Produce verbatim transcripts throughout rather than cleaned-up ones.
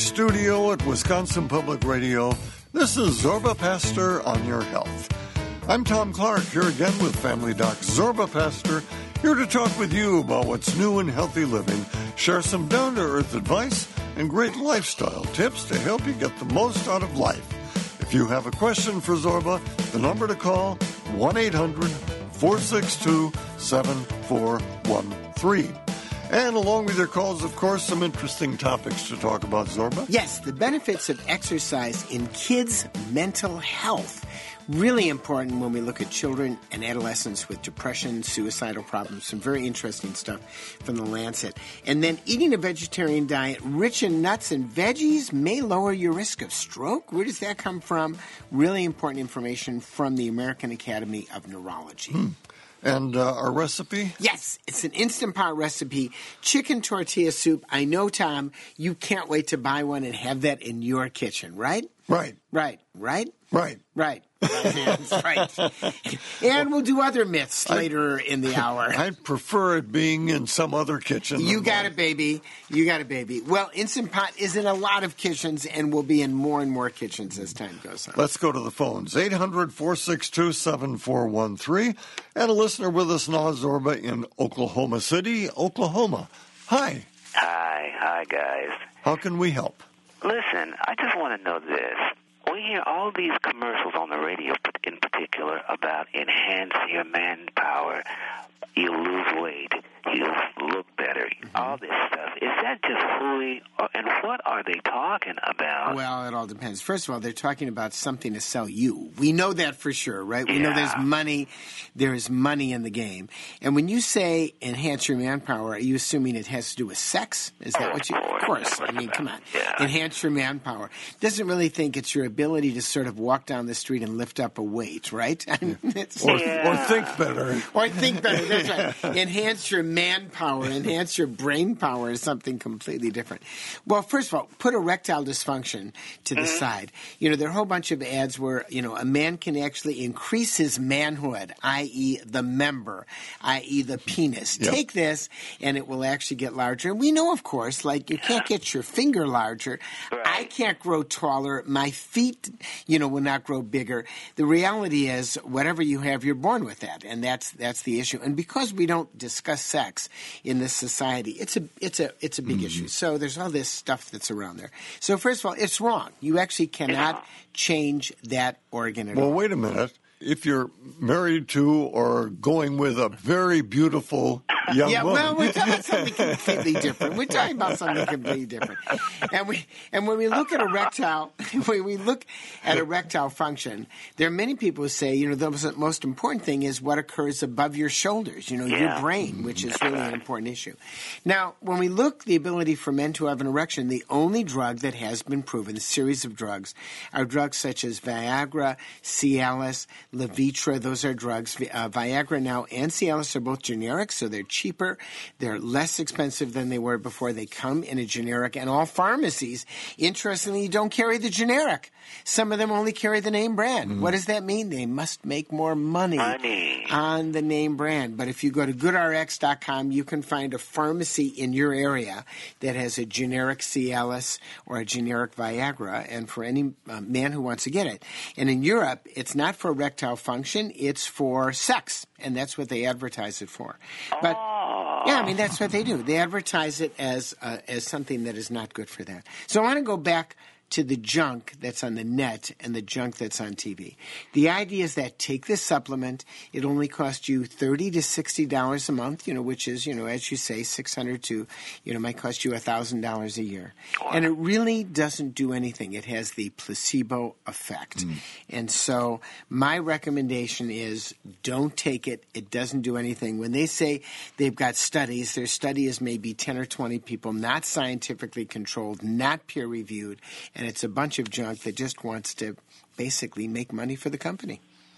studio at Wisconsin Public Radio, this is Zorba Pastor on Your Health. I'm Tom Clark, here again with Family Doc Zorba Pastor, here to talk with you about what's new in healthy living, share some down-to-earth advice, and great lifestyle tips to help you get the most out of life. If you have a question for Zorba, the number to call, one eight hundred four six two seven four one three. And along with your calls, of course, some interesting topics to talk about, Zorba. Yes, the benefits of exercise in kids' mental health. Really important when we look at children and adolescents with depression, suicidal problems, some very interesting stuff from the Lancet. And then eating a vegetarian diet rich in nuts and veggies may lower your risk of stroke. Where does that come from? Really important information from the American Academy of Neurology. Hmm. And uh, our recipe? Yes, it's an Instant Pot recipe, chicken tortilla soup. I know, Tom, you can't wait to buy one and have that in your kitchen, right? Right. Right. Right? Right. Right. That's right. And we'll do other myths later I, in the hour. I prefer it being in some other kitchen. You got it, baby. You got it, baby. Well, Instant Pot is in a lot of kitchens and will be in more and more kitchens as time goes on. Let's go to the phones. eight hundred four six two seven four one three. And a listener with us now, Zorba, in Oklahoma City, Oklahoma. Hi. Hi. Hi, guys. How can we help? Listen, I just want to know this. We hear all these commercials on the radio in particular about enhance your manpower, you lose weight, you look better, mm-hmm. all this stuff. Is that just hooey, or, and what are they talking about? Well, it all depends. First of all, they're talking about something to sell you. We know that for sure, right? We yeah. know there's money. There is money in the game. And when you say enhance your manpower, are you assuming it has to do with sex? Is that oh, what you... Of course. I mean, come on. Yeah. Enhance your manpower. Doesn't really think it's your ability to sort of walk down the street and lift up a weight, right? I mean, it's, or, yeah. or think better. Or think better. That's right. Enhance your manpower. Enhance your brain power is something completely different. Well, first of all, put erectile dysfunction to the mm-hmm. side. You know, there are a whole bunch of ads where, you know, a man can actually increase his manhood, that is the member, that is the penis. Yep. Take this, and it will actually get larger. And we know, of course, like you can't get your finger larger. Right. I can't grow taller. My feet, you know, will not grow bigger. The reality is, whatever you have, you're born with that, and that's that's the issue. And because we don't discuss sex in this society, it's a it's a it's a big mm-hmm. issue. So there's all this stuff that's around there. So first of all, it's wrong. You actually cannot yeah. change that organ at well, all. Well, wait a minute. If you're married to or going with a very beautiful young yeah, woman. well, we're talking about something completely different. We're talking about something completely different. And we and when we look at erectile, when we look at erectile function, there are many people who say, you know, the most important thing is what occurs above your shoulders, you know, yeah. your brain, which is really an important issue. Now, when we look the ability for men to have an erection, the only drug that has been proven, a series of drugs, are drugs such as Viagra, Cialis, Levitra. Those are drugs. Uh, Viagra now and Cialis are both generic, so they're cheaper. They're less expensive than they were before. They come in a generic, and all pharmacies, interestingly, don't carry the generic. Some of them only carry the name brand. Mm-hmm. What does that mean? They must make more money, money on the name brand. But if you go to good R X dot com, you can find a pharmacy in your area that has a generic Cialis or a generic Viagra, and for any uh, man who wants to get it. And in Europe, it's not for erectile function, it's for sex, and that's what they advertise it for. But oh. yeah, I mean, that's what they do. They advertise it as uh, as something that is not good for that. So I want to go back to the junk that's on the net and the junk that's on T V. The idea is that take this supplement. It only costs you thirty to sixty dollars a month, you know, which is, you know, as you say, six hundred to, you know, might cost you one thousand dollars a year. And it really doesn't do anything. It has the placebo effect. Mm. And so my recommendation is don't take it. It doesn't do anything. When they say they've got studies, their study is maybe ten or twenty people, not scientifically controlled, not peer-reviewed, and it's a bunch of junk that just wants to basically make money for the company.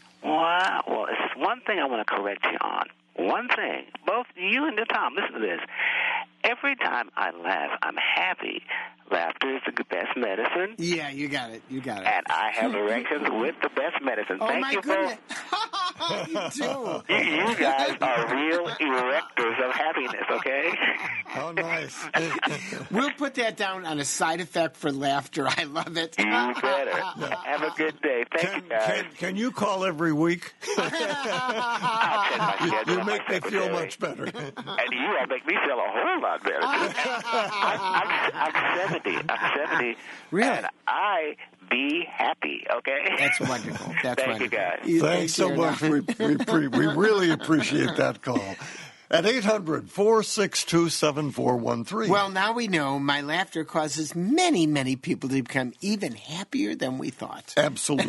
Wow. Well, it's one thing I want to correct you on. One thing. Both you and Tom, listen to this. Every time I laugh, I'm happy. Laughter is the best medicine. Yeah, you got it. You got it. And I have erections with the best medicine. Oh, Thank my you goodness. for... You do. You, you guys are real erectors of happiness, okay? How nice. We'll put that down on a side effect for laughter. I love it. You better. Have a good day. Thank Can, you, guys. can, can you call every week? I'll check my You, schedule you on make my me feel secretary. much better. And you all make me feel a whole lot better. I'm, I'm, I'm seventy. I'm seventy. Really? And I be happy, okay? That's wonderful. That's Thank you, wonderful. guys. You- Thanks so you, much. Erna. We, we, pre- we really appreciate that call. At eight hundred, four six two, seven four one three. Well, now we know my laughter causes many, many people to become even happier than we thought. Absolutely.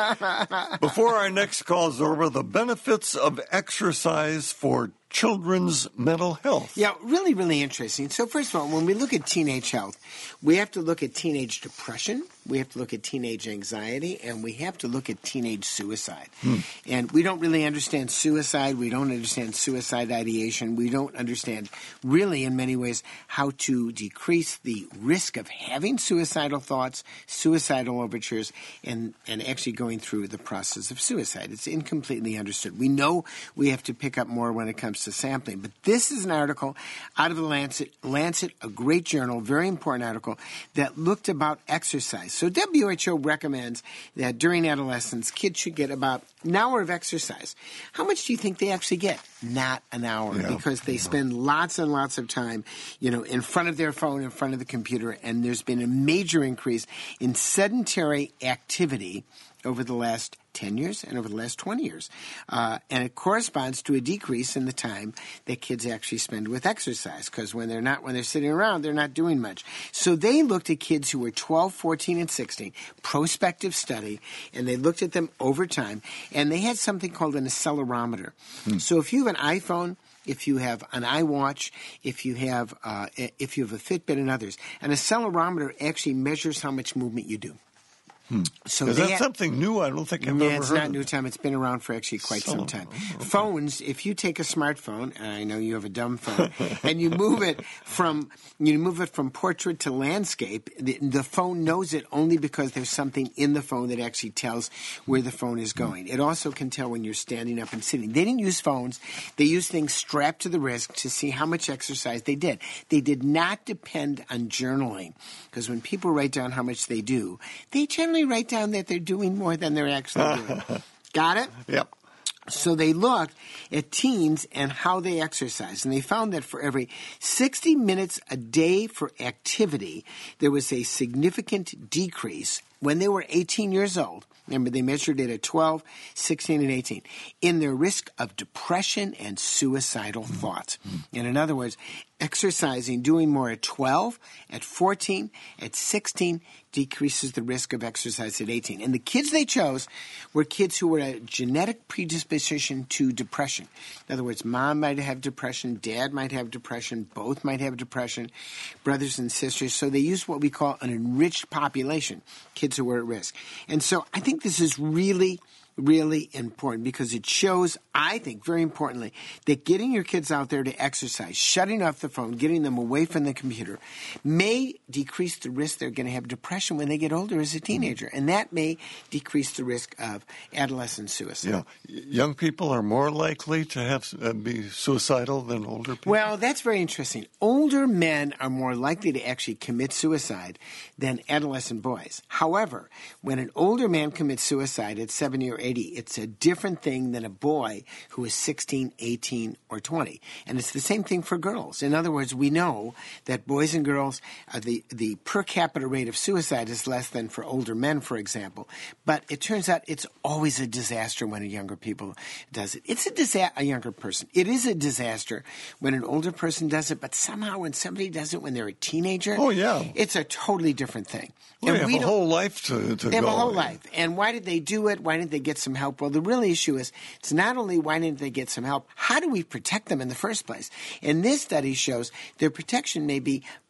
Before our next call, Zorba, the benefits of exercise for children's mental health. Yeah, really, really interesting. So first of all, when we look at teenage health, we have to look at teenage depression, we have to look at teenage anxiety, and we have to look at teenage suicide. Hmm. And we don't really understand suicide. We don't understand suicide ideation. We don't understand really in many ways how to decrease the risk of having suicidal thoughts, suicidal overtures, and, and actually going through the process of suicide. It's incompletely understood. We know we have to pick up more when it comes to sampling. But this is an article out of the Lancet, Lancet, a great journal, very important article, that looked about exercise. So W H O recommends that during adolescence, kids should get about an hour of exercise. How much do you think they actually get? Not an hour, Yeah. because they spend lots and lots of time, you know, in front of their phone, in front of the computer, and there's been a major increase in sedentary activity over the last ten years and over the last twenty years. Uh, and it corresponds to a decrease in the time that kids actually spend with exercise, because when they're not, when they're sitting around, they're not doing much. So they looked at kids who were twelve, fourteen, and sixteen, prospective study, and they looked at them over time, and they had something called an accelerometer. Hmm. So if you have an iPhone, if you have an iWatch, if you have uh, if you have a Fitbit and others, an accelerometer actually measures how much movement you do. Hmm. So Is they that ha- something new? I don't think I've yeah, ever it's heard not of new it. time. It's been around for actually quite So- some time. oh, okay. Phones, if you take a smartphone, and I know you have a dumb phone, and you move it from you move it from portrait to landscape, the, the phone knows it only because there's something in the phone that actually tells where the phone is going. It also can tell when you're standing up and sitting. They didn't use phones. They used things strapped to the wrist to see how much exercise they did. They did not depend on journaling, because when people write down how much they do, they generally write down that they're doing more than they're actually doing. Got it? Yep. So they looked at teens and how they exercise, and they found that for every sixty minutes a day for activity, there was a significant decrease when they were eighteen years old. Remember, they measured it at twelve, sixteen, and eighteen, in their risk of depression and suicidal thoughts. And in other words, exercising, doing more at twelve, at fourteen, at sixteen, decreases the risk of exercise at eighteen. And the kids they chose were kids who were a genetic predisposition to depression. In other words, mom might have depression, dad might have depression, both might have depression, brothers and sisters. So they used what we call an enriched population, kids who were at risk. And so I think this is really really important, because it shows, I think, very importantly, that getting your kids out there to exercise, shutting off the phone, getting them away from the computer, may decrease the risk they're going to have depression when they get older as a teenager. And that may decrease the risk of adolescent suicide. Yeah. Young people are more likely to have uh, be suicidal than older people. Well, that's very interesting. Older men are more likely to actually commit suicide than adolescent boys. However, when an older man commits suicide at seventy or eighty, it's a different thing than a boy who is sixteen, eighteen, or twenty. And it's the same thing for girls. In other words, we know that boys and girls, uh, the, the per capita rate of suicide is less than for older men, for example. But it turns out it's always a disaster when a younger people does it. It's a disaster, a younger person. It is a disaster when an older person does it, but somehow when somebody does it when they're a teenager, Oh, yeah. it's a totally different thing. Well, they And have we a don't- whole life to, to they have go. a whole life. And why did they do it? Why didn't they get some help? Well, the real issue is it's not only why didn't they get some help, how do we protect them in the first place? And this study shows their protection may be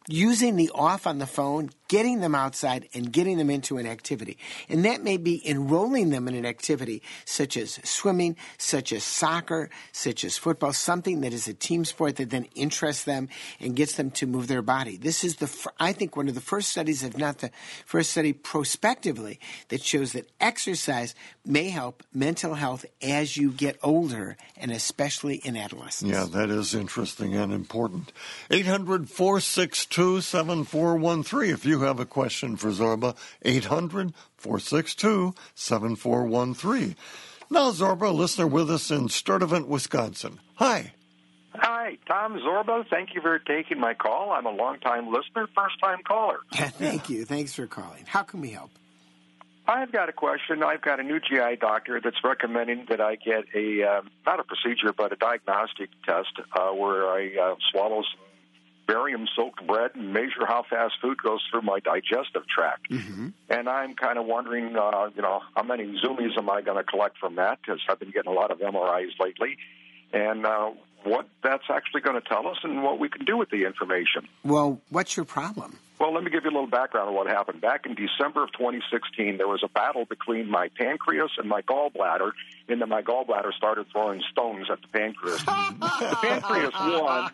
using the off on the phone, getting them outside, and getting them into an activity. And that may be enrolling them in an activity such as swimming, such as soccer, such as football, something that is a team sport that then interests them and gets them to move their body. This is, the I think, one of the first studies, if not the first study prospectively, that shows that exercise may help mental health as you get older, and especially in adolescence. Yeah, that is interesting and important. eight hundred, four six two, seven four one three if you have a question for Zorba. eight hundred, four six two, seven four one three. Now, Zorba, a listener with us in Sturtevant, Wisconsin. Hi. Hi, Tom Zorba. Thank you for taking my call. I'm a long-time listener, first-time caller. Thank you. Thanks for calling. How can we help? I've got a question. I've got a new G I doctor that's recommending that I get a, uh, not a procedure, but a diagnostic test uh, where I uh, swallow some barium-soaked bread and measure how fast food goes through my digestive tract. Mm-hmm. And I'm kind of wondering, uh, you know, how many Zoomies am I going to collect from that? Because I've been getting a lot of M R Is lately. And uh, what that's actually going to tell us and what we can do with the information. Well, what's your problem? Well, let me give you a little background on what happened. Back in December of twenty sixteen, there was a battle between my pancreas and my gallbladder, and then my gallbladder started throwing stones at the pancreas. The pancreas won.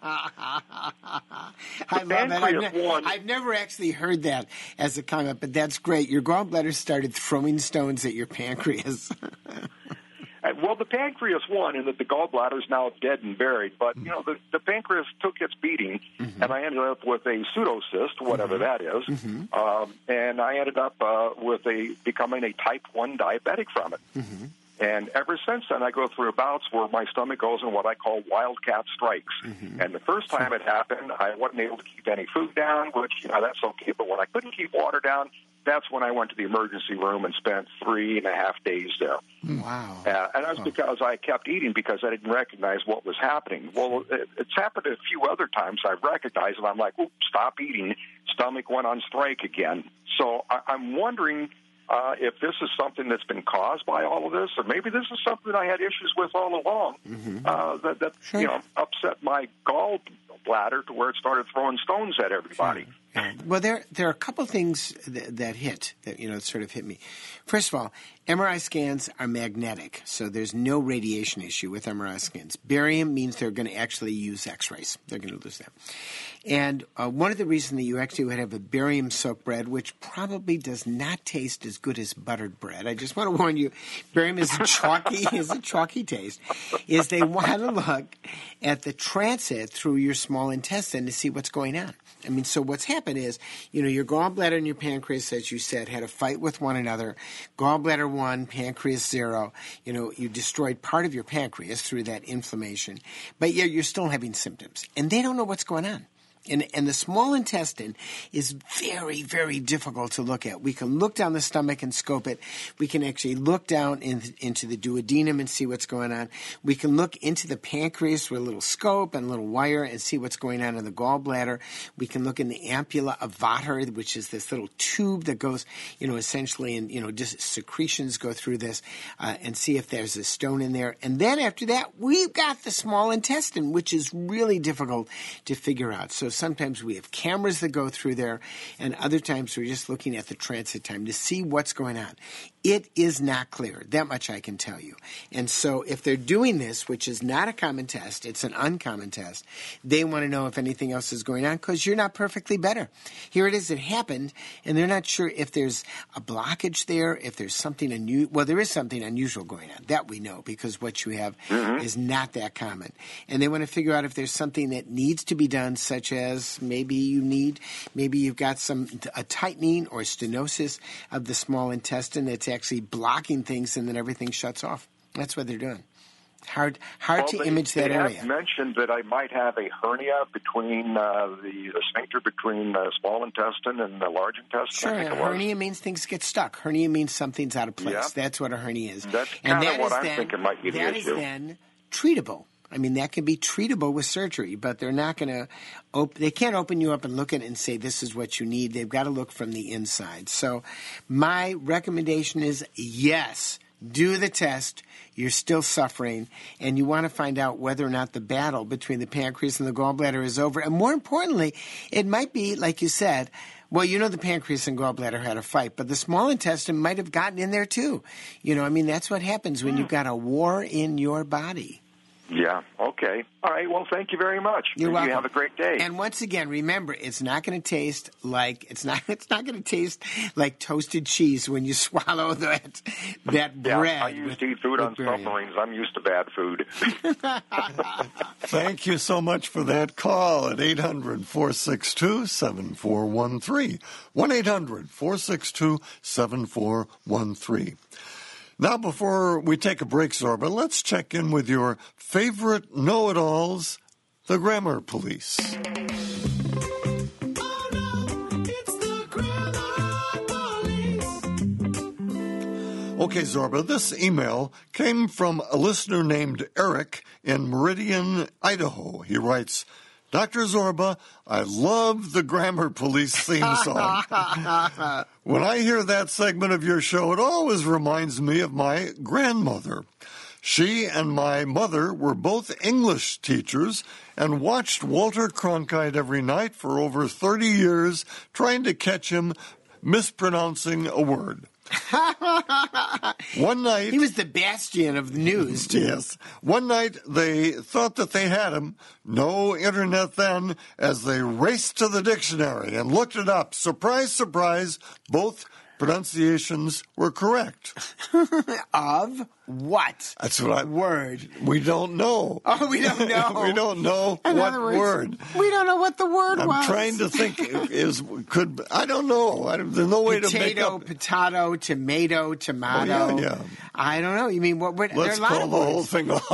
I love that. I've, ne- won. I've never actually heard that as a comment, but that's great. Your gallbladder started throwing stones at your pancreas. Well, the pancreas won, and that the gallbladder is now dead and buried. But, you know, the, the pancreas took its beating, mm-hmm. and I ended up with a pseudocyst, whatever mm-hmm. that is. Mm-hmm. Um, and I ended up uh, with a becoming a type one diabetic from it. Mm-hmm. And ever since then, I go through bouts where my stomach goes in what I call wildcat strikes. Mm-hmm. And the first time it happened, I wasn't able to keep any food down, which, you know, that's okay. But when I couldn't keep water down, that's when I went to the emergency room and spent three and a half days there. Wow. Uh, and that's because I kept eating because I didn't recognize what was happening. Well, it, it's happened a few other times I've recognized, and I'm like, oops, stop eating. Stomach went on strike again. So I, I'm wondering uh, if this is something that's been caused by all of this, or maybe this is something I had issues with all along mm-hmm. uh, that, that sure. you know, upset my gallbladder to where it started throwing stones at everybody. Sure. Well, there there are a couple things that, that hit, that, you know, sort of hit me. First of all, M R I scans are magnetic, so there's no radiation issue with M R I scans. Barium means they're going to actually use X-rays. They're going to lose that. And uh, one of the reasons that you actually would have a barium-soaked bread, which probably does not taste as good as buttered bread, I just want to warn you, barium is a chalky, is a chalky taste, is they want to look at the transit through your small intestine to see what's going on. I mean, so what's happened is, you know, your gallbladder and your pancreas, as you said, had a fight with one another. Gallbladder one, pancreas zero. You know, you destroyed part of your pancreas through that inflammation. But yet you're still having symptoms. And they don't know what's going on. And, and the small intestine is very, very difficult to look at. We can look down the stomach and scope it. We can actually look down in, into the duodenum and see what's going on. We can look into the pancreas with a little scope and a little wire and see what's going on in the gallbladder. We can look in the ampulla of Vater, which is this little tube that goes, you know, essentially, and, you know, just secretions go through this uh, and see if there's a stone in there. And then after that, we've got the small intestine, which is really difficult to figure out. So sometimes we have cameras that go through there, and other times we're just looking at the transit time to see what's going on. It is not clear. That much I can tell you. And so if they're doing this, which is not a common test, it's an uncommon test, they want to know if anything else is going on because you're not perfectly better. Here it is, it happened, and they're not sure if there's a blockage there, if there's something unusual. Well, there is something unusual going on. That we know because what you have mm-hmm. is not that common. And they want to figure out if there's something that needs to be done, such as maybe you need, maybe you've got some a tightening or stenosis of the small intestine that's actually blocking things, and then everything shuts off. That's what they're doing. Hard, hard well, to they, image that they area. Have mentioned that I might have a hernia between uh, the, the sphincter between the small intestine and the large intestine. Sure, I think a hernia means things get stuck. Hernia means something's out of place. Yeah. That's what a hernia is. That's and kind that of what is I'm then, thinking might be the that issue. That is then treatable. I mean, that can be treatable with surgery, but they're not going to op- – they can't open you up and look at it and say this is what you need. They've got to look from the inside. So my recommendation is yes, do the test, you're still suffering, and you want to find out whether or not the battle between the pancreas and the gallbladder is over. And more importantly, it might be, like you said, well, you know the pancreas and gallbladder had a fight, but the small intestine might have gotten in there too. You know, I mean, that's what happens when you've got a war in your body. Yeah, okay. All right, well, thank you very much. You're welcome. You have a great day. And once again, remember, it's not going to taste like it's not it's not going to taste like toasted cheese when you swallow that that yeah, bread. I used to eat food on submarines. I'm used to bad food. Thank you so much for that call at eight hundred, four six two, seven four one three. one eight hundred, four six two, seven four one three. Now, before we take a break, Zorba, let's check in with your favorite know-it-alls, the Grammar Police. Oh no, it's the Grammar Police. Okay, Zorba, this email came from a listener named Eric in Meridian, Idaho. He writes, Doctor Zorba, I love the Grammar Police theme song. When I hear that segment of your show, it always reminds me of my grandmother. She and my mother were both English teachers and watched Walter Cronkite every night for over thirty years, trying to catch him mispronouncing a word. One night... He was the bastion of the news, too. Yes. One night, they thought that they had him. No internet then, as they raced to the dictionary and looked it up. Surprise, surprise, both pronunciations were correct. Of what? That's what I... Word. We don't know. Oh, we don't know. We don't know In what other words, word. We don't know what the word I'm was. trying to think. Is could I don't know. I, there's no way Potato, to make up. Potato, tomato, tomato. Oh, yeah, yeah. I don't know. You mean what? what Let's there are a lot call of the words. whole thing off.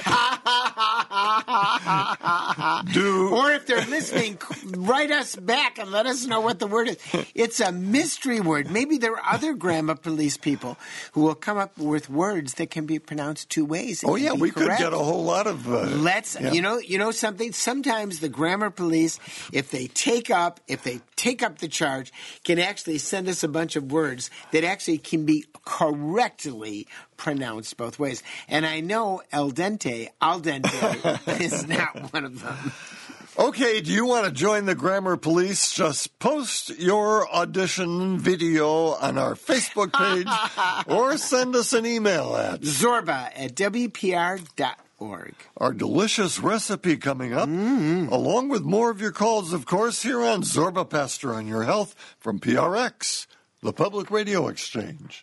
That's Do or if they're listening, write us back and let us know what the word is. It's a mystery word. Maybe there are other grammar police people who will come up with words that can be pronounced two ways. Oh yeah, we correct. could get a whole lot of. Uh, Let's yeah. you know you know something. Sometimes the grammar police, if they take up if they take up the charge, can actually send us a bunch of words that actually can be correctly pronounced both ways. And I know el dente, al dente is not one of them. Okay, do you want to join the Grammar Police? Just post your audition video on our Facebook page or send us an email at Zorba at W P R dot org. Our delicious recipe coming up, mm-hmm. along with more of your calls, of course, here on Zorba Pastor on Your Health from P R X, the Public Radio Exchange.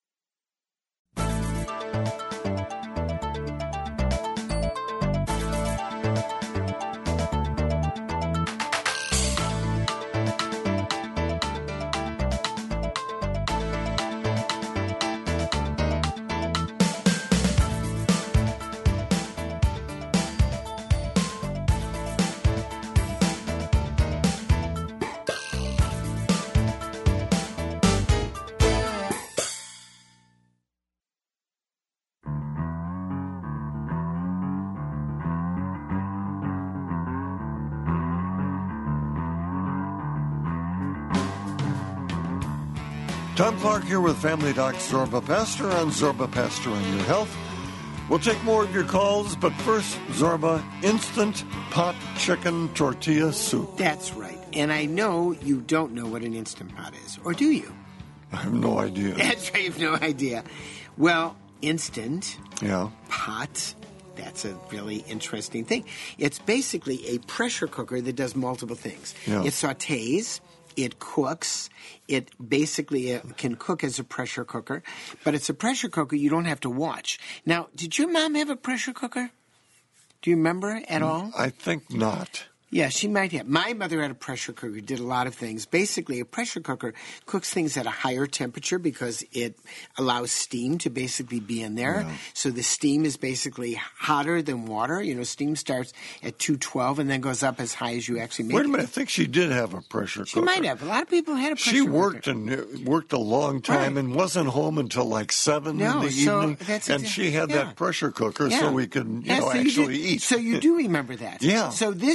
Tom Clark here with Family Doc Zorba Pastor on Zorba Pastor on Your Health. We'll take more of your calls, but first, Zorba, instant pot chicken tortilla soup. That's right. And I know you don't know what an Instant Pot is, or do you? I have no idea. That's right, you have no idea. Well, Instant Yeah. Pot, that's a really interesting thing. It's basically a pressure cooker that does multiple things. Yeah. It sautés. It cooks. It basically uh, can cook as a pressure cooker, but it's a pressure cooker you don't have to watch. Now, did your mom have a pressure cooker? Do you remember at all? I think not. Yeah, she might have. My mother had a pressure cooker, did a lot of things. Basically, a pressure cooker cooks things at a higher temperature because it allows steam to basically be in there. Yeah. So the steam is basically hotter than water. You know, steam starts at two twelve and then goes up as high as you actually make Wait a it. minute. I think she did have a pressure She cooker. might have. A lot of people had a pressure She cooker. worked and uh, worked a long time Right. and wasn't home until like seven No, in the so evening. that's and exa- she had yeah. that pressure cooker Yeah. so we could, you Yeah, know, so actually do, eat. So you do remember that. Yeah. So this is a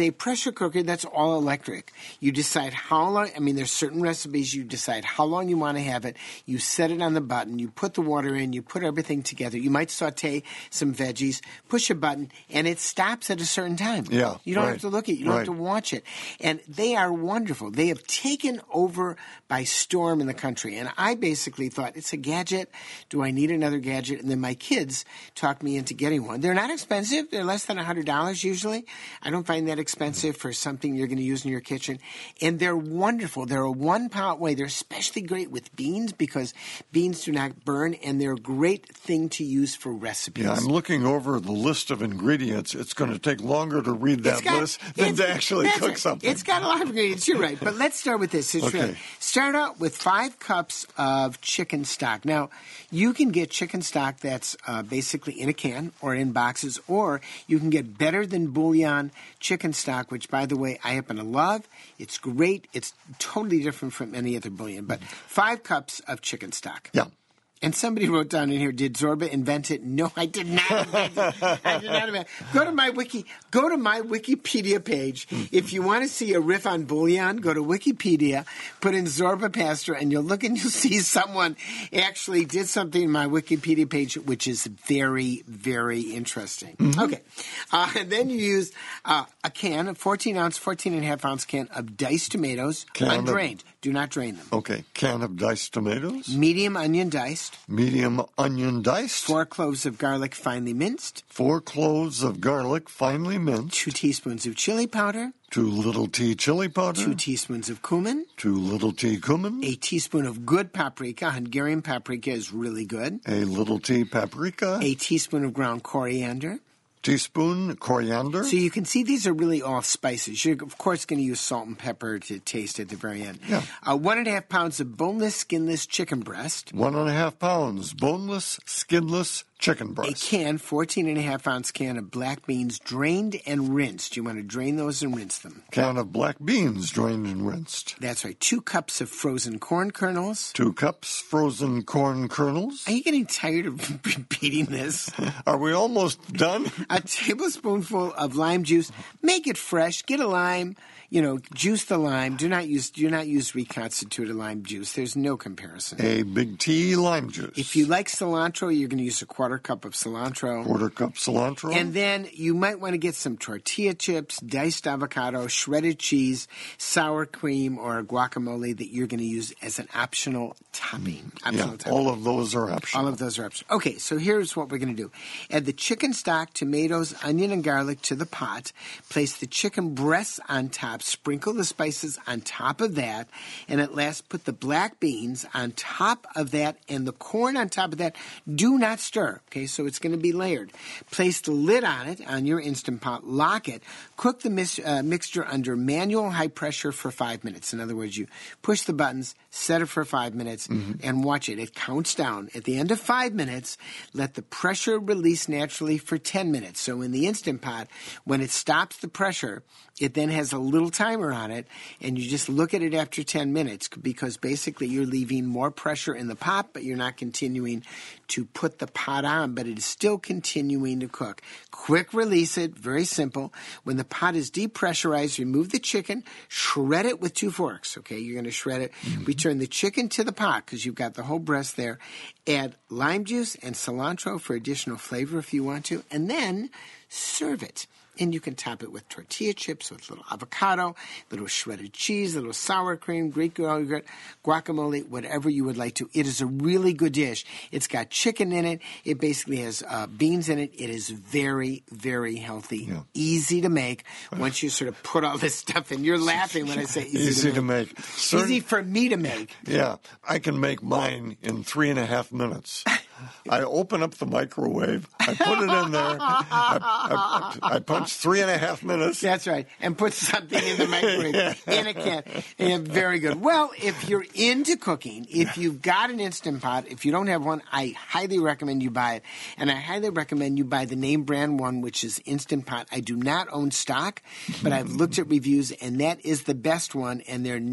a pressure cooker that's all electric. You decide how long, I mean, there's certain recipes, you decide how long you want to have it. You set it on the button, you put the water in, you put everything together. You might saute some veggies, push a button, and it stops at a certain time. Yeah, You don't right, have to look at it. You don't right. have to watch it. And they are wonderful. They have taken over by storm in the country. And I basically thought, it's a gadget. Do I need another gadget? And then my kids talked me into getting one. They're not expensive. They're less than one hundred dollars usually. I don't find that expensive for something you're going to use in your kitchen. And they're wonderful. They're a one-pound weight. They're especially great with beans because beans do not burn, and they're a great thing to use for recipes. Yeah, I'm looking over the list of ingredients. It's going to take longer to read that It's got- list than it's- to actually that's cook right. something. It's got a lot of ingredients. You're right. But let's start with this. It's Okay. really- Start out with five cups of chicken stock. Now, you can get chicken stock that's uh, basically in a can or in boxes, or you can get Better Than Bouillon chicken stock, which, by the way, I happen to love. It's great. It's totally different from any other bouillon. But five cups of chicken stock. Yeah. And somebody wrote down in here, did Zorba invent it? No, I did not invent it. I did not invent it. Go to my wiki. Go to my Wikipedia page. If you want to see a riff on bouillon, go to Wikipedia, put in Zorba Pastor, and you'll look and you'll see someone actually did something in my Wikipedia page, which is very, very interesting. Okay. Uh, and then you use uh, a can, a fourteen ounce, fourteen and a half ounce can of diced tomatoes, Can of- undrained. Do not drain them. Okay. Can of diced tomatoes, Medium onion diced. medium onion diced, Four cloves of garlic finely minced, four cloves of garlic finely minced, two teaspoons of chili powder, two little tea chili powder, two teaspoons of cumin, two little tea cumin, a teaspoon of good paprika. Hungarian paprika is really good. a little tea paprika, A teaspoon of ground coriander. teaspoon coriander. So you can see these are really all spices. You're, of course, going to use salt and pepper to taste at the very end. Yeah. Uh, one and a half pounds of boneless, skinless chicken breast. One and a half pounds boneless, skinless chicken A breast. can, fourteen and a half ounce can of black beans drained and rinsed. You want to drain those and rinse them. Can of black beans drained and rinsed. That's right. Two cups of frozen corn kernels. Two cups frozen corn kernels. Are you getting tired of repeating this? Are we almost done? A tablespoonful of lime juice. Make it fresh. Get a lime. You know, juice the lime. Do not use do not use reconstituted lime juice. There's no comparison. A big tea lime juice. If you like cilantro, you're going to use a quarter cup of cilantro. Quarter cup cilantro. And then you might want to get some tortilla chips, diced avocado, shredded cheese, sour cream, or guacamole that you're going to use as an optional topping. Optional yeah, topping. all of those are optional. All of those are optional. Okay, so here's what we're going to do. Add the chicken stock, tomatoes, onion, and garlic to the pot. Place the chicken breasts on top. Sprinkle the spices on top of that. And at last, put the black beans on top of that and the corn on top of that. Do not stir. Okay, so it's going to be layered. Place the lid on it, on your Instant Pot. Lock it. Cook the mis- uh, mixture under manual high pressure for five minutes. In other words, you push the buttons, set it for five minutes, and watch it. It counts down. At the end of five minutes, let the pressure release naturally for ten minutes. So in the Instant Pot, when it stops the pressure, it then has a little timer on it, and you just look at it after ten minutes because basically you're leaving more pressure in the pot, but you're not continuing to put the pot on, but it is still continuing to cook. Quick release it, very simple. When the pot is depressurized, remove the chicken, shred it with two forks, okay? You're going to shred it. Return the chicken to the pot because you've got the whole breast there. Add lime juice and cilantro for additional flavor if you want to, and then serve it. And you can top it with tortilla chips, with little avocado, little shredded cheese, little sour cream, Greek yogurt, guacamole, whatever you would like to. It is a really good dish. It's got chicken in it. It basically has uh, beans in it. It is very, very healthy. Yeah. Easy to make once you sort of put all this stuff in. You're laughing when I say easy, Easy to to make. make. Certain- Easy for me to make. Yeah, I can make mine in three and a half minutes. I open up the microwave, I put it in there, I, I, I punch three and a half minutes. That's right. And put something in the microwave in a can. And very good. Well, if you're into cooking, if you've got an Instant Pot, if you don't have one, I highly recommend you buy it. And I highly recommend you buy the name brand one, which is Instant Pot. I do not own stock, but I've looked at reviews, and that is the best one, and they're not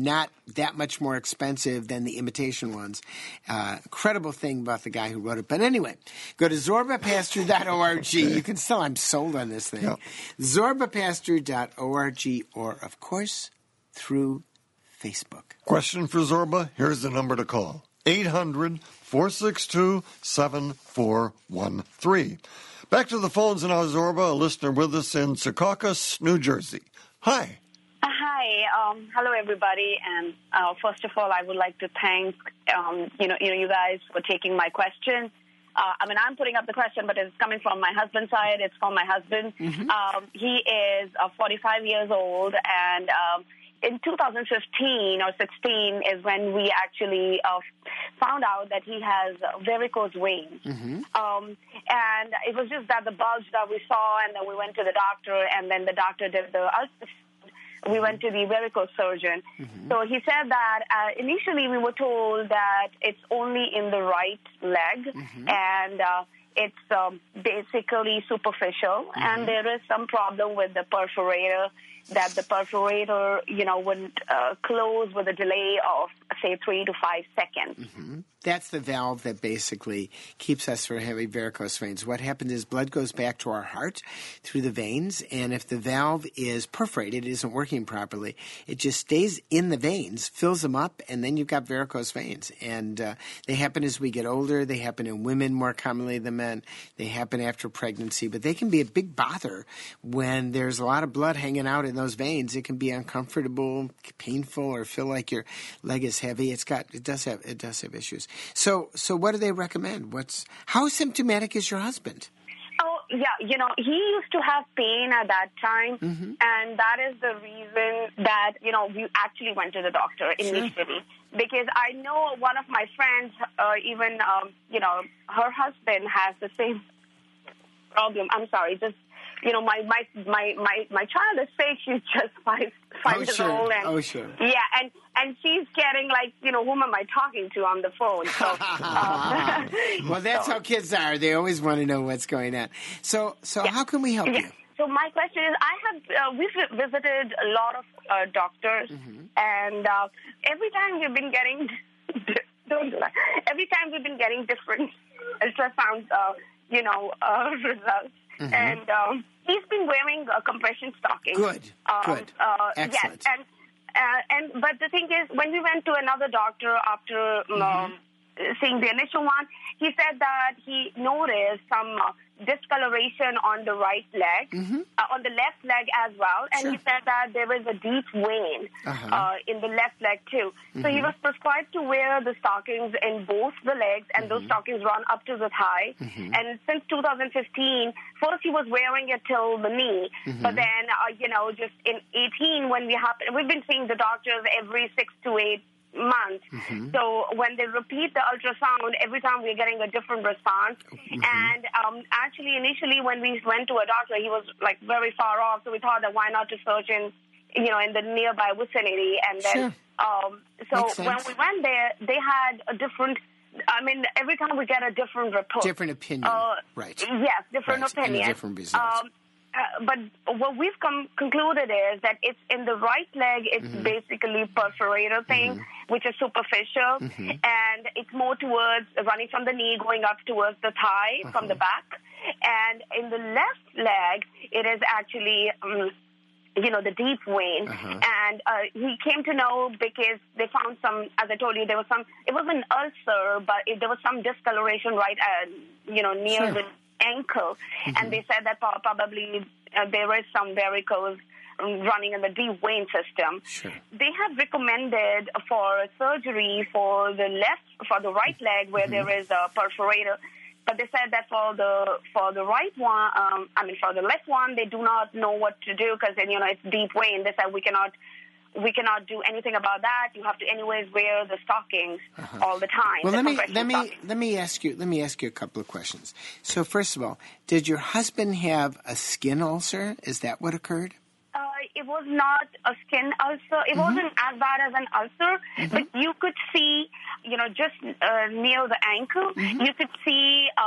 that much more expensive than the imitation ones. Uh, incredible thing about the guy who wrote it. But anyway, go to zorba pastor dot org. You can still, I'm sold on this thing. Yeah. zorba pastor dot org, or, of course, through Facebook. Question for Zorba? Here's the number to call. eight hundred, four six two, seven four one three. Back to the phones now, Zorba, a listener with us in Secaucus, New Jersey. Hi. Uh, Hi, um, hello everybody, and uh, first of all, I would like to thank um, you know you know you guys for taking my question. Uh, I mean, I'm putting up the question, but it's coming from my husband's side. It's from my husband. Mm-hmm. Um, he is uh, forty-five years old, and um, in two thousand fifteen or sixteen is when we actually uh, found out that he has varicose veins. Mm-hmm. Um, and it was just that the bulge that we saw, and then we went to the doctor, and then the doctor did the ultrasound. We went to the varicose surgeon. Mm-hmm. So he said that uh, initially we were told that it's only in the right leg, Mm-hmm. and uh, it's um, basically superficial, Mm-hmm. and there is some problem with the perforator, that the perforator, you know, would uh, close with a delay of, say, three to five seconds. Mm-hmm. That's the valve that basically keeps us from having varicose veins. What happens is blood goes back to our heart through the veins, and if the valve is perforated, it isn't working properly, it just stays in the veins, fills them up, and then you've got varicose veins. And uh, they happen as we get older. They happen in women more commonly than men. They happen after pregnancy, but they can be a big bother when there's a lot of blood hanging out in those veins. It can be uncomfortable, painful, or feel like your leg is heavy. It's got, it does have, it does have issues. So, so what do they recommend? What's how symptomatic is your husband? Oh, yeah, you know, he used to have pain at that time, Mm-hmm. and that is the reason that, you know, we actually went to the doctor initially. Because I know one of my friends, uh, even, um, you know, her husband has the same problem. I'm sorry, just, you know, my my my my, my child is sick. She's just five five Oh, years sure. old, and Oh, sure. yeah, and and she's getting like, you know, whom am I talking to on the phone? So, uh, Well, that's how kids are. They always want to know what's going on. So, so how can we help yeah. you? So my question is, I have uh, we've visited a lot of uh, doctors, and uh, every time we've been getting don't do that. Every time we've been getting different ultrasound, uh, you know, uh, results. Mm-hmm. And um, he's been wearing uh, compression stockings. Good, Um, good. Uh, Excellent. Yes, and uh, and but the thing is, when we went to another doctor after Mm-hmm. um, seeing the initial one, he said that he noticed some uh, discoloration on the right leg, uh, on the left leg as well, and Sure. he said that there was a deep vein Uh-huh. uh, in the left leg too. So he was prescribed to wear the stockings in both the legs, and those stockings run up to the thigh. And since two thousand fifteen, first he was wearing it till the knee, but then uh, you know, just in eighteen when we happen, we've been seeing the doctors every six to eight months. So when they repeat the ultrasound, every time we're getting a different response. And um, actually, initially when we went to a doctor, he was like very far off. So we thought that why not to search in, you know, in the nearby vicinity. And then, Sure. um, so Makes when sense. we went there, they had a different. I mean, every time we get a different report. Different opinion. Uh, Right. Yes, different Right, and a opinion. different results. Um, uh, but what we've com- concluded is that it's in the right leg. It's Mm-hmm. basically perforator thing, which is superficial, Mm-hmm. and it's more towards running from the knee, going up towards the thigh from the Uh-huh. back. And in the left leg, it is actually. Um, you know, the deep vein. Uh-huh. And uh, he came to know because they found some, as I told you, there was some, it was an ulcer, but it, there was some discoloration right, uh, you know, near Sure. the ankle. And they said that prob- probably uh, there is some varicose um, running in the deep vein system. Sure. They have recommended for surgery for the left, for the right leg where there is a perforator. But they said that for the for the right one, um, I mean for the left one, they do not know what to do because then you know it's deep vein. They said we cannot we cannot do anything about that. You have to anyways wear the stockings all the time. Well, the let me compression let me stockings. let me ask you let me ask you a couple of questions. So, first of all, did your husband have a skin ulcer? Is that what occurred? Uh, it was not a skin ulcer. It wasn't as bad as an ulcer, but you could see, you know, just uh, near the ankle, you could see uh,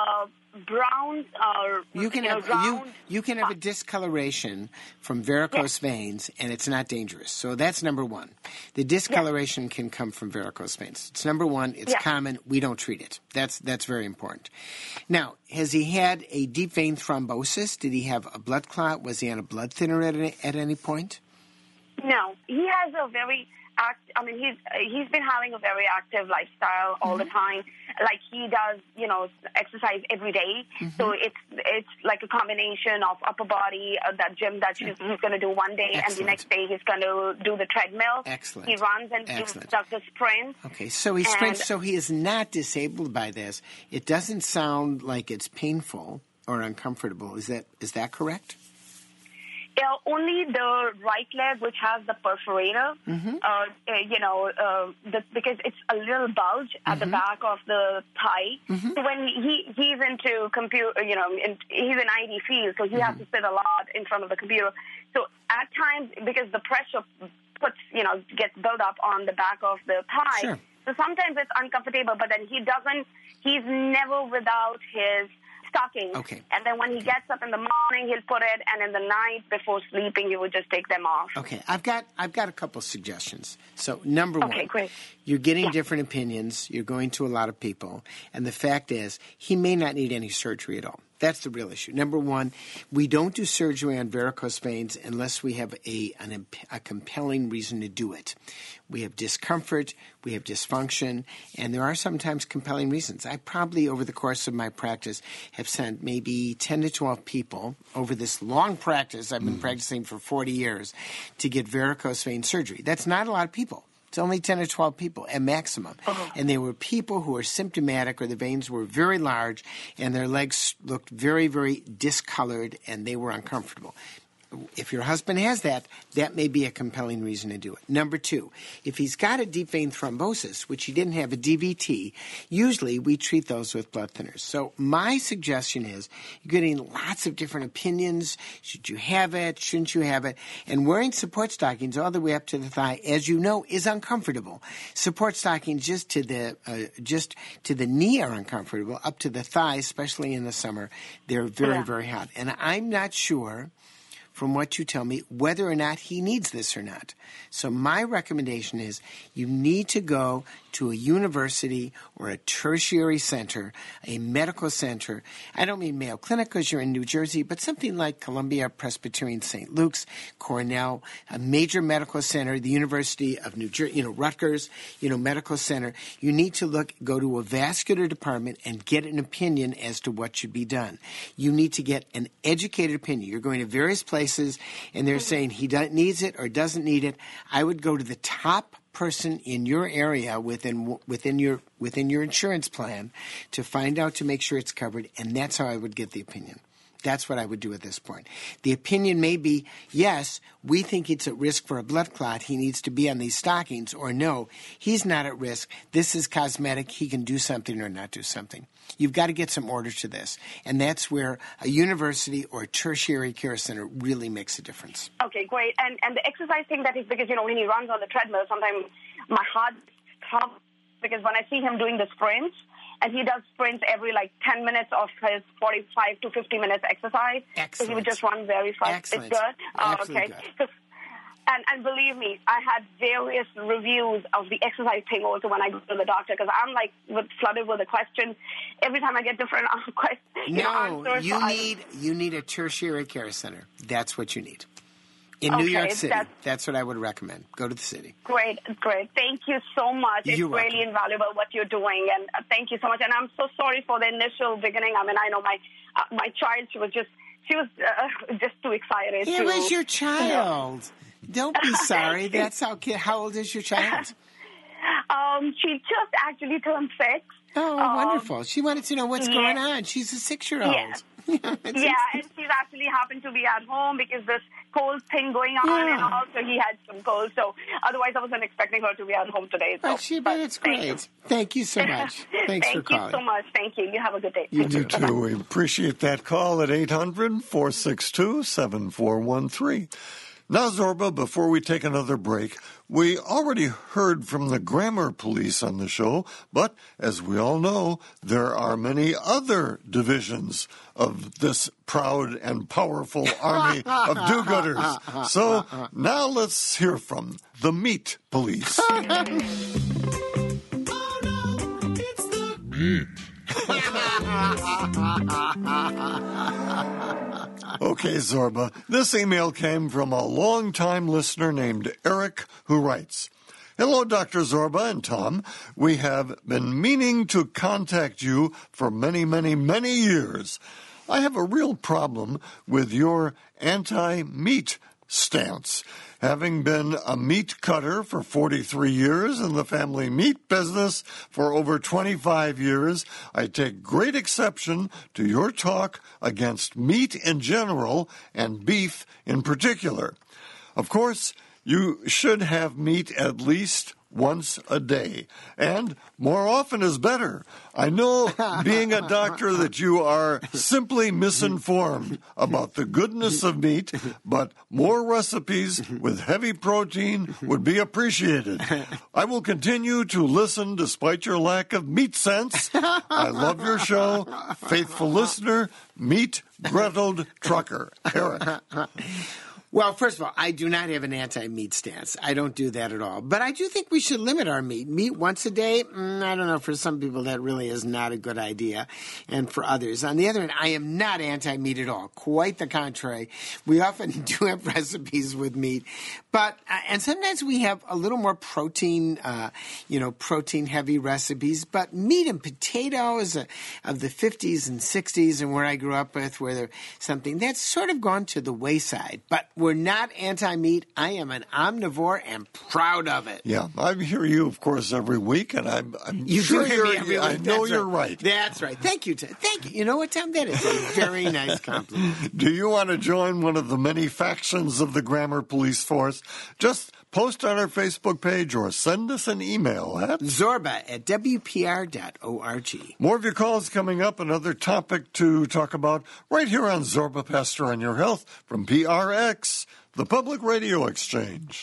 brown or You can you know, have round. you you can have a discoloration from varicose veins, and it's not dangerous. So that's number one. The discoloration can come from varicose veins. It's number one. It's Yeah. common. We don't treat it. That's that's very important. Now, has he had a deep vein thrombosis? Did he have a blood clot? Was he on a blood thinner at any, at any point? No, he has a very act. I mean, he's he's been having a very active lifestyle all the time. Like he does, you know, exercise every day. So it's it's like a combination of upper body, uh, that gym that he's, he's going to do one day, and Excellent. the next day he's going to do the treadmill. Excellent. He runs and does, Excellent. does the sprint. Okay, so he And- sprints. So he is not disabled by this. It doesn't sound like it's painful or uncomfortable. Is that is that correct? Uh, only the right leg, which has the perforator, Mm-hmm. uh, uh, you know, uh, the, because it's a little bulge at the Mm-hmm. back of the thigh. So when he he's into computer, you know, in, he's in I T field, so he has Mm-hmm. to sit a lot in front of the computer. So at times, because the pressure puts, you know, gets built up on the back of the thigh, Sure. so sometimes it's uncomfortable. But then he doesn't. He's never without his stockings. Okay. And then when he gets up in the morning, he'll put it, and in the night before sleeping, he would just take them off. Okay, I've got I've got a couple suggestions. So number one, Okay, great. you're getting different opinions. You're going to a lot of people, and the fact is, he may not need any surgery at all. That's the real issue. Number one, we don't do surgery on varicose veins unless we have a an, imp- a compelling reason to do it. We have discomfort, we have dysfunction, and there are sometimes compelling reasons. I probably, over the course of my practice, have sent maybe ten to twelve people over this long practice. I've been practicing for forty years to get varicose vein surgery. That's not a lot of people. It's only ten or twelve people at maximum. And they were people who were symptomatic, or the veins were very large and their legs looked very, very discolored and they were uncomfortable. If your husband has that, that may be a compelling reason to do it. Number two, if he's got a deep vein thrombosis, which he didn't have, a D V T, usually we treat those with blood thinners. So my suggestion is you're getting lots of different opinions. Should you have it? Shouldn't you have it? And wearing support stockings all the way up to the thigh, as you know, is uncomfortable. Support stockings just to the uh, just to the knee are uncomfortable. Up to the thigh, especially in the summer, they're very, Yeah. very hot. And I'm not sure, from what you tell me, whether or not he needs this or not. So my recommendation is you need to go to a university or a tertiary center, a medical center. I don't mean Mayo Clinic because you're in New Jersey, but something like Columbia Presbyterian Saint Luke's, Cornell, a major medical center, the University of New Jersey, you know, Rutgers, you know, medical center. You need to look, go to a vascular department and get an opinion as to what should be done. You need to get an educated opinion. You're going to various places and they're saying he do- needs it or doesn't need it. I would go to the top person in your area within within your within your insurance plan to find out, to make sure it's covered, and that's how I would get the opinion. That's what I would do at this point. The opinion may be, yes, we think it's at risk for a blood clot. He needs to be on these stockings, or no, he's not at risk. This is cosmetic. He can do something or not do something. You've got to get some order to this, and that's where a university or a tertiary care center really makes a difference. Okay, great. And and the exercise thing, that is because, you know, when he runs on the treadmill, sometimes my heart stops because when I see him doing the sprints, and he does sprints every like ten minutes of his forty-five to fifty minutes exercise. Excellent. So he would just run very fast. Excellent. It's good. Oh, Absolutely okay. good. 'Cause- And, and believe me, I had various reviews of the exercise thing also when I go to the doctor, because I'm like with, flooded with the questions. Every time I get different questions, you know, No, answers. you So I- need you need a tertiary care center. That's what you need. In Okay, New York City, that's- that's what I would recommend. Go to the city. Great, great. Thank you so much. It's You're really welcome. invaluable what you're doing, and uh, thank you so much. And I'm so sorry for the initial beginning. I mean, I know my uh, my child, she was just she was uh, just too excited. It to, was your child. Don't be sorry. That's how kid. How old is your child? Um, she just actually turned six. Oh, Um, wonderful. She wanted to know what's yeah. going on. She's a six-year-old. Yeah. It's- Yeah, and she's actually happened to be at home because this cold thing going on, Yeah. and also he had some cold. So otherwise, I wasn't expecting her to be at home today. So, But she, but it's thank you. great. Thank you so much. Thanks Thank for you calling. so much. Thank you. You have a good day. You Thank do You too. We appreciate that call at eight hundred, four six two, seven four one three. Now, Zorba, before we take another break, we already heard from the grammar police on the show, but as we all know, there are many other divisions of this proud and powerful army of do-gooders. So now let's hear from the meat police. Oh no, it's the meat. Okay, Zorba, this email came from a longtime listener named Eric, who writes, Hello, Doctor Zorba and Tom. We have been meaning to contact you for many, many, many years. I have a real problem with your anti-meat stance. Having been a meat cutter for forty-three years in the family meat business for over twenty-five years, I take great exception to your talk against meat in general and beef in particular. Of course, you should have meat at least once a day, and more often is better. I know, being a doctor, that you are simply misinformed about the goodness of meat, but more recipes with heavy protein would be appreciated. I will continue to listen despite your lack of meat sense. I love your show. Faithful listener, Meat Gretled Trucker, Eric. Well, first of all, I do not have an anti-meat stance. I don't do that at all. But I do think we should limit our meat. Meat once a day, mm, I don't know. For some people, that really is not a good idea. And for others. On the other hand, I am not anti-meat at all. Quite the contrary. We often do have recipes with meat. But, uh, and sometimes we have a little more protein, uh, you know, protein-heavy recipes. But meat and potatoes uh, of the fifties and sixties and where I grew up with, where they're something, that's sort of gone to the wayside. But we're not anti-meat. I am an omnivore and proud of it. Yeah, I hear you, of course, every week, and I'm, I'm you sure do hear you're, me every I week. know That's you're right. right. That's right. Thank you, Tom. Thank you. You know what, Tom? That is a very nice compliment. Do you want to join one of the many factions of the Grammar Police Force? Just post on our Facebook page or send us an email at Zorba at W P R dot org. More of your calls coming up. Another topic to talk about right here on Zorba Pastor on Your Health from P R X, the Public Radio Exchange.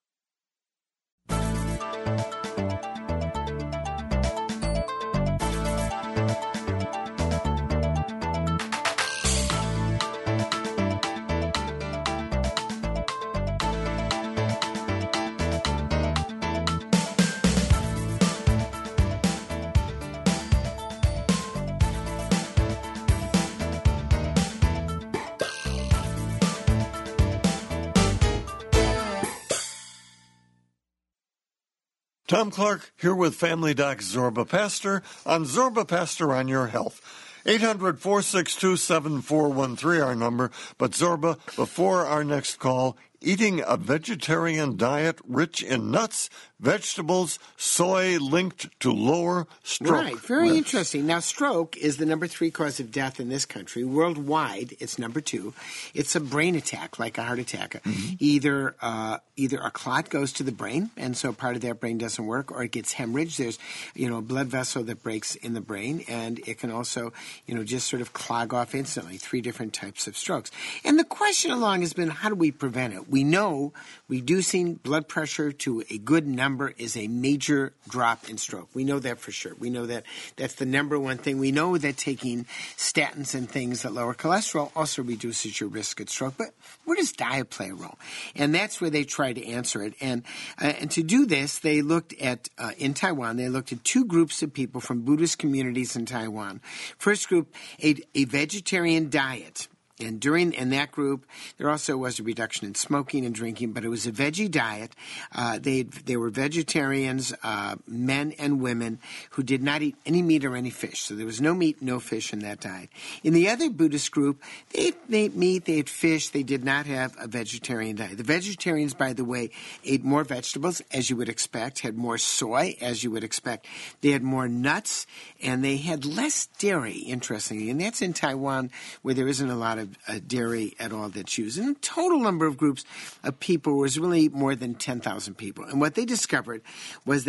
Tom Clark here with Family Doc Zorba Pastor on Zorba Pastor on Your Health. eight hundred, four six two, seven four one three our number. But Zorba, before our next call, eating a vegetarian diet rich in nuts, vegetables, soy linked to lower stroke Right, very risk. interesting. Now, stroke is the number three cause of death in this country. Worldwide, it's number two. It's a brain attack, like a heart attack. Mm-hmm. Either uh, either a clot goes to the brain, and so part of that brain doesn't work, or it gets hemorrhage. There's, you know, a blood vessel that breaks in the brain, and it can also, you know, just sort of clog off instantly. Three different types of strokes. And the question along has been, how do we prevent it? We know reducing blood pressure to a good number is a major drop in stroke. We know that for sure. We know that that's the number one thing. We know that taking statins and things that lower cholesterol also reduces your risk of stroke. But where does diet play a role? And that's where they try to answer it. And uh, and to do this, they looked at, uh, in Taiwan, they looked at two groups of people from Buddhist communities in Taiwan. First group, a, a vegetarian diet. And during in that group, there also was a reduction in smoking and drinking, but it was a veggie diet. Uh, they they were vegetarians, uh, men and women, who did not eat any meat or any fish. So there was no meat, no fish in that diet. In the other Buddhist group, they ate, they ate meat, they ate fish. They did not have a vegetarian diet. The vegetarians, by the way, ate more vegetables, as you would expect, had more soy, as you would expect. They had more nuts, and they had less dairy, interestingly. And that's in Taiwan, where there isn't a lot of Uh, dairy at all that's used. And the total number of groups of people was really more than ten thousand people. And what they discovered was that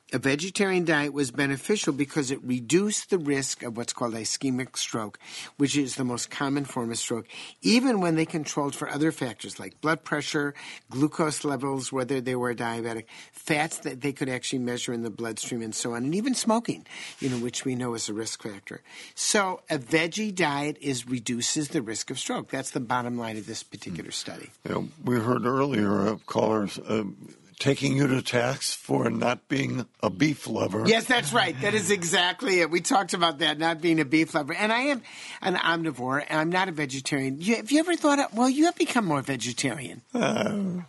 a vegetarian diet was beneficial because it reduced the risk of what's called ischemic stroke, which is the most common form of stroke, even when they controlled for other factors like blood pressure, glucose levels, whether they were diabetic, fats that they could actually measure in the bloodstream and so on, and even smoking, you know, which we know is a risk factor. So a veggie diet is reduces the risk of stroke. That's the bottom line of this particular study. You know, we heard earlier uh, callers uh, taking you to task for not being a beef lover. Yes, that's right. That is exactly it. We talked about that, not being a beef lover. And I am an omnivore, and I'm not a vegetarian. You, have you ever thought of, well, you have become more vegetarian. Uh.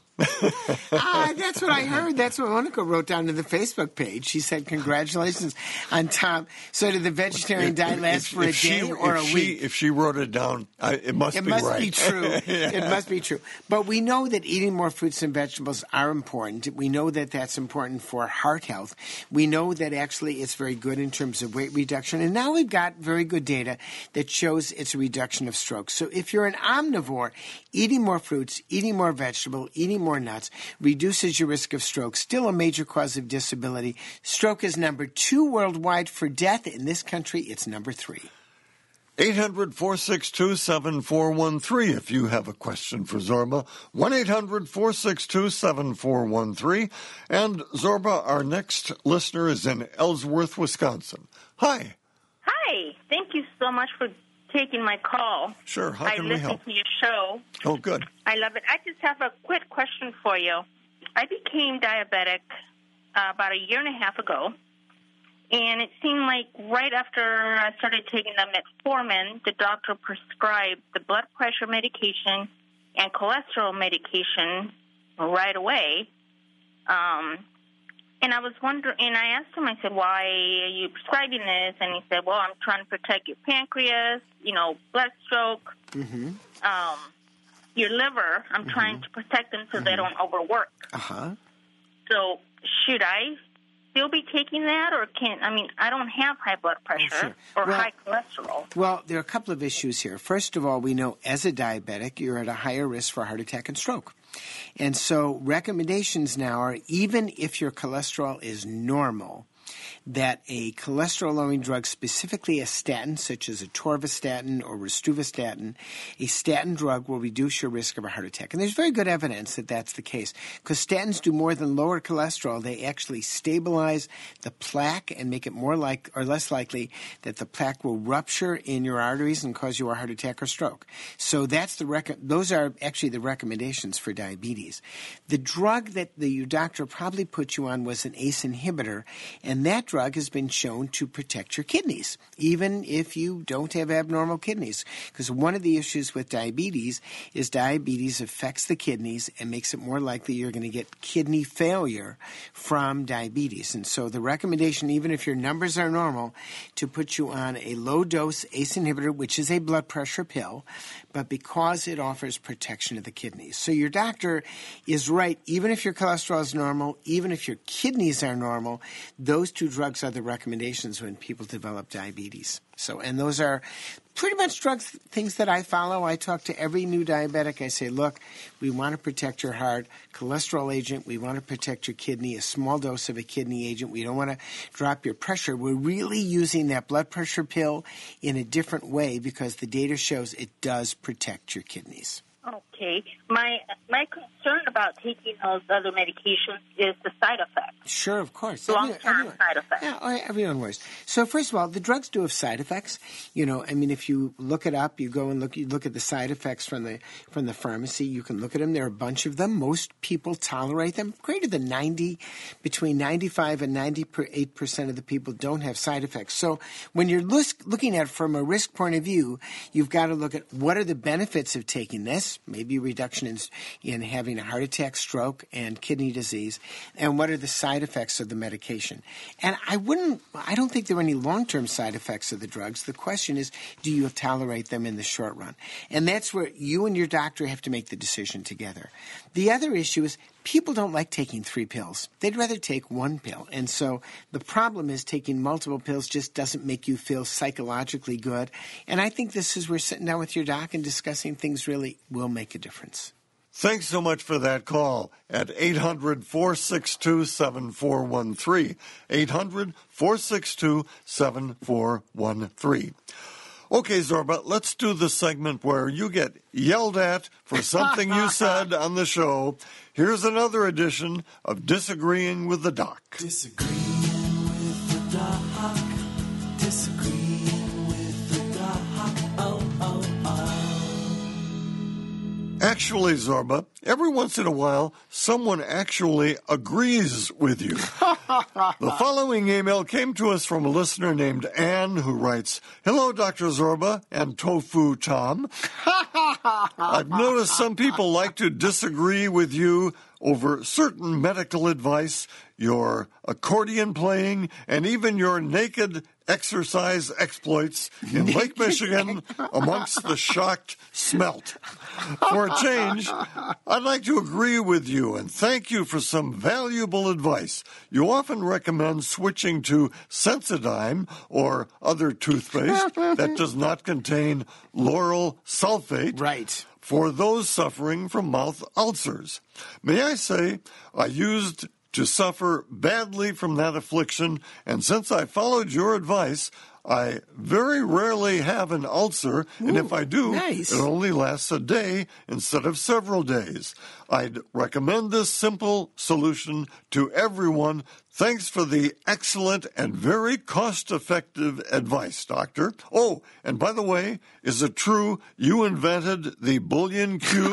ah, that's what I heard. That's what Monica wrote down in the Facebook page. She said, congratulations on Tom. So did the vegetarian diet last for a day she, or a she, week? If she wrote it down, I, it must it be must right. Be true. yeah. It must be true. But we know that eating more fruits and vegetables are important. We know that that's important for heart health. We know that actually it's very good in terms of weight reduction. And now we've got very good data that shows it's a reduction of stroke. So if you're an omnivore, eating more fruits, eating more vegetable, eating more nuts reduces your risk of stroke. Still a major cause of disability. Stroke is number two worldwide for death. In this country, it's number three. eight hundred, four six two, seven four one three if you have a question for Zorba. one eight hundred, four six two, seven four one three. And Zorba, our next listener is in Ellsworth, Wisconsin. Hi. Hi. Thank you so much for taking my call. Sure. How can I we help? I listen to your show. Oh, good. I love it. I just have a quick question for you. I became diabetic uh, about a year and a half ago, and it seemed like right after I started taking the metformin, the doctor prescribed the blood pressure medication and cholesterol medication right away. Um, and I was wondering, and I asked him, I said, why are you prescribing this? And he said, well, I'm trying to protect your pancreas, you know, blood stroke, Mm-hmm. um, your liver. I'm mm-hmm. trying to protect them so mm-hmm. they don't overwork. Uh-huh. So should I still be taking that, or can I mean, I don't have high blood pressure oh, sure. or well, high cholesterol. Well, there are a couple of issues here. First of all, we know as a diabetic, you're at a higher risk for heart attack and stroke. And so recommendations now are, even if your cholesterol is normal, that a cholesterol-lowering drug, specifically a statin, such as a atorvastatin or rosuvastatin, a statin drug will reduce your risk of a heart attack. And there's very good evidence that that's the case, because statins do more than lower cholesterol. They actually stabilize the plaque and make it more like or less likely that the plaque will rupture in your arteries and cause you a heart attack or stroke. So that's the rec- those are actually the recommendations for diabetes. The drug that the your doctor probably put you on was an A C E inhibitor, and that drug has been shown to protect your kidneys, even if you don't have abnormal kidneys. Because one of the issues with diabetes is diabetes affects the kidneys and makes it more likely you're going to get kidney failure from diabetes. And so the recommendation, even if your numbers are normal, to put you on a low-dose A C E inhibitor, which is a blood pressure pill, but because it offers protection of the kidneys. So your doctor is right. Even if your cholesterol is normal, even if your kidneys are normal, those two drugs are the recommendations when people develop diabetes. So, and those are pretty much drugs, things that I follow. I talk to every new diabetic. I say, look, we want to protect your heart. Cholesterol agent, we want to protect your kidney. A small dose of a kidney agent. We don't want to drop your pressure. We're really using that blood pressure pill in a different way because the data shows it does protect your kidneys. Okay. My my concern about taking those other medications is the side effects. Sure, of course. Long-term side effects. Yeah, everyone worries. So first of all, the drugs do have side effects. You know, I mean, if you look it up, you go and look. You look at the side effects from the from the pharmacy. You can look at them. There are a bunch of them. Most people tolerate them. Greater than ninety, between ninety-five and ninety-eight percent of the people don't have side effects. So when you're looking at it from a risk point of view, you've got to look at what are the benefits of taking this. Maybe a reduction in, in having a heart attack, stroke, and kidney disease, and what are the side effects of the medication. And I wouldn't, I don't think there are any long-term side effects of the drugs. The question is, do you tolerate them in the short run? And that's where you and your doctor have to make the decision together. The other issue is people don't like taking three pills. They'd rather take one pill. And so the problem is taking multiple pills just doesn't make you feel psychologically good. And I think this is where sitting down with your doc and discussing things really will make a difference. Thanks so much for that call at eight hundred, four six two, seven four one three. eight hundred, four six two, seven four one three. Okay, Zorba, let's do the segment where you get yelled at for something you said on the show. Here's another edition of Disagreeing with the Doc. Disagreeing with the Doc. Disagreeing with the Doc. Oh, oh, oh. Actually, Zorba, every once in a while, someone actually agrees with you. The following email came to us from a listener named Anne who writes, "Hello, Doctor Zorba and Tofu Tom. I've noticed some people like to disagree with you over certain medical advice, your accordion playing, and even your naked exercise exploits in Lake Michigan amongst the shocked smelt. For a change, I'd like to agree with you and thank you for some valuable advice. You often recommend switching to Sensodyne or other toothpaste that does not contain lauryl sulfate. Right. For those suffering from mouth ulcers. May I say, I used to suffer badly from that affliction, and since I followed your advice, I very rarely have an ulcer, and Ooh, if I do, nice. it only lasts a day instead of several days. I'd recommend this simple solution to everyone. Thanks for the excellent and very cost-effective advice, Doctor. Oh, and by the way, is it true you invented the bullion cube?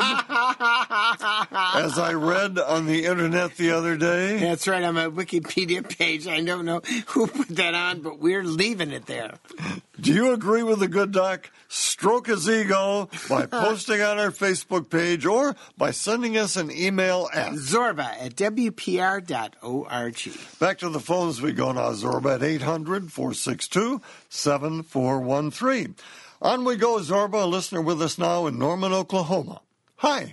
As I read on the internet the other day. That's right, on my Wikipedia page. I don't know who put that on, but we're leaving it there. Do you agree with the good doc? Stroke his ego by posting on our Facebook page or by sending us an email at Zorba at W P R dot org. Back to the phones we go now, Zorba, at eight hundred, four six two, seven four one three. On we go, Zorba, a listener with us now in Norman, Oklahoma. Hi.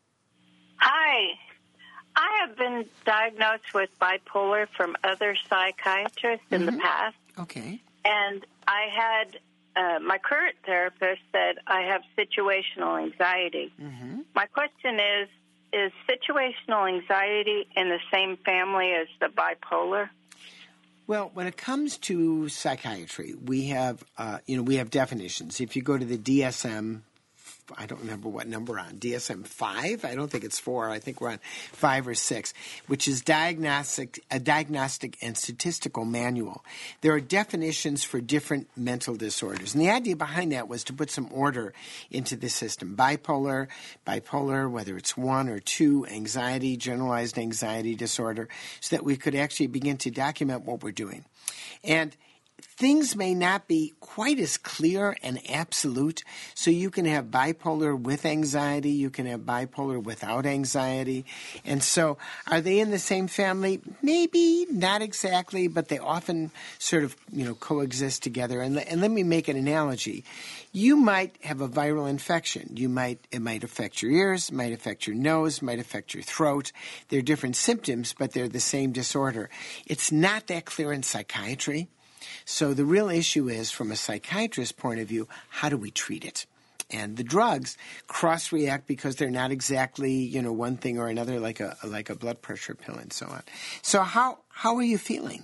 Hi. I have been diagnosed with bipolar from other psychiatrists in Mm-hmm. the past. Okay. And I had, uh, my current therapist said I have situational anxiety. Mm-hmm. My question is, is situational anxiety in the same family as the bipolar? Well, when it comes to psychiatry, we have, uh, you know, we have definitions. If you go to the D S M, I don't remember what number we're on, D S M five? I don't think it's four. I think we're on five or six, which is diagnostic, a diagnostic and statistical manual. There are definitions for different mental disorders. And the idea behind that was to put some order into the system. Bipolar, bipolar, whether it's one or two, anxiety, generalized anxiety disorder, so that we could actually begin to document what we're doing. And things may not be quite as clear and absolute, so you can have bipolar with anxiety, you can have bipolar without anxiety. And so are they in the same family? Maybe, not exactly, but they often sort of, you know, coexist together. And, and let me make an analogy. You might have a viral infection. You might, it might affect your ears, might affect your nose, might affect your throat. They're different symptoms, but they're the same disorder. It's not that clear in psychiatry. So the real issue is, from a psychiatrist's point of view, how do we treat it? And the drugs cross-react because they're not exactly, you know, one thing or another, like a like a blood pressure pill and so on. So how how are you feeling?